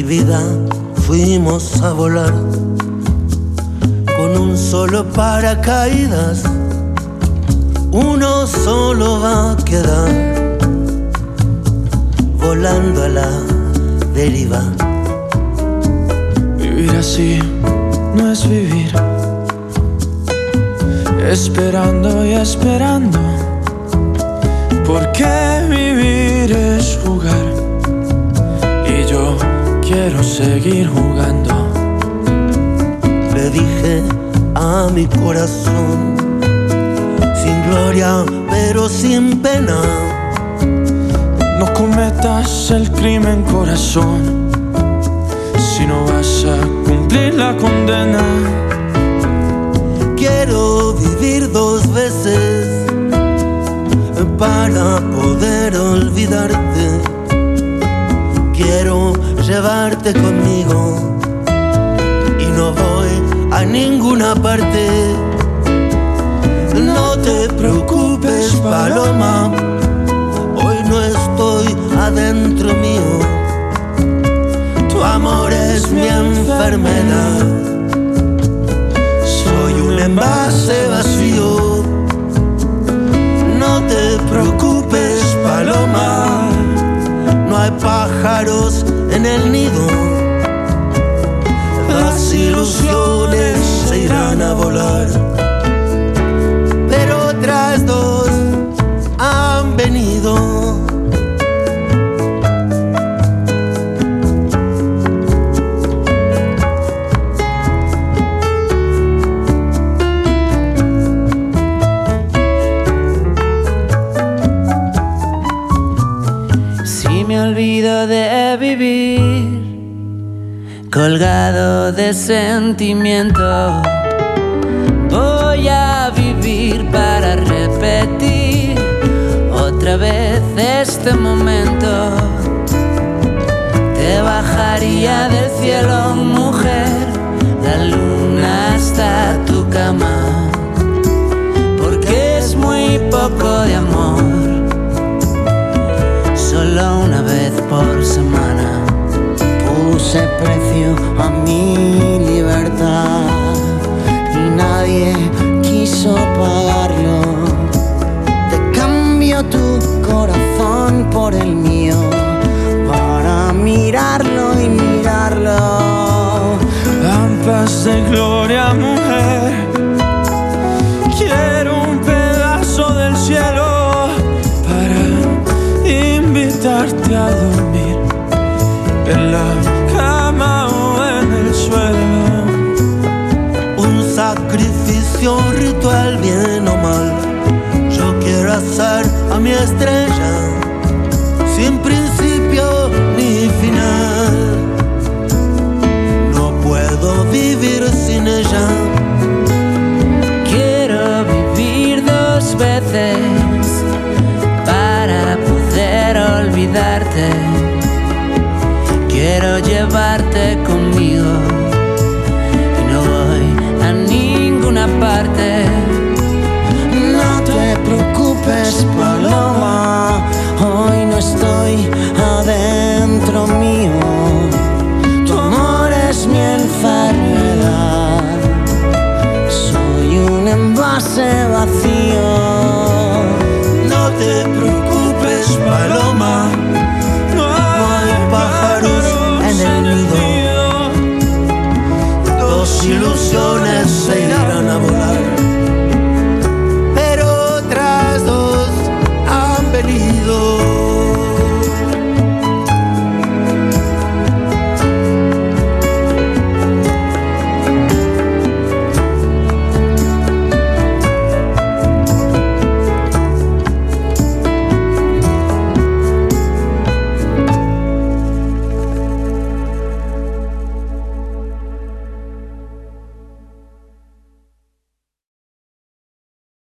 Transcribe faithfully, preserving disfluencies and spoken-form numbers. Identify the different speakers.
Speaker 1: vida fuimos a volar con un solo paracaídas, uno solo va a quedar volando a la deriva.
Speaker 2: Vivir así no es vivir, esperando y esperando, porque vivir es jugar y yo quiero seguir jugando.
Speaker 1: Le dije a mi corazón, sin gloria pero sin pena,
Speaker 2: no cometas el crimen, corazón, si no vas a cumplir la condena.
Speaker 1: Quiero vivir dos veces para poder olvidarte. Quiero llevarte conmigo y no voy a ninguna parte. No te preocupes, paloma, hoy no estoy adentro mío. Tu amor es mi enfermedad, soy un envase vacío. No te preocupes, paloma, no hay pájaros en el nido. Las ilusiones se irán a volar, pero otras dos han venido.
Speaker 3: Me olvido de vivir colgado de sentimiento. Voy a vivir para repetir otra vez este momento. Te bajaría del cielo, mujer, la luna hasta tu cama, porque es muy poco de amor, solo una vez por semana.
Speaker 4: Puse precio a mi libertad y nadie quiso pagarlo. Te cambio tu corazón por el mío para mirarlo y mirarlo.
Speaker 2: Lampas de gloria, mujer, quiero un pedazo del cielo para invitarte a dormir en la cama o en el suelo.
Speaker 1: Un sacrificio, un ritual, bien o mal. Yo quiero hacer a mi estrella sin principio ni final. No puedo vivir sin ella.
Speaker 3: Quiero vivir dos veces para poder olvidarte. Quiero llevarte conmigo y no voy a ninguna parte.
Speaker 4: No te preocupes, paloma, hoy no estoy adentro mío. Tu amor es mi enfermedad, soy un envase vacío.
Speaker 1: No te preocupes, paloma, no hay pájaros en el nido. Dos ilusiones se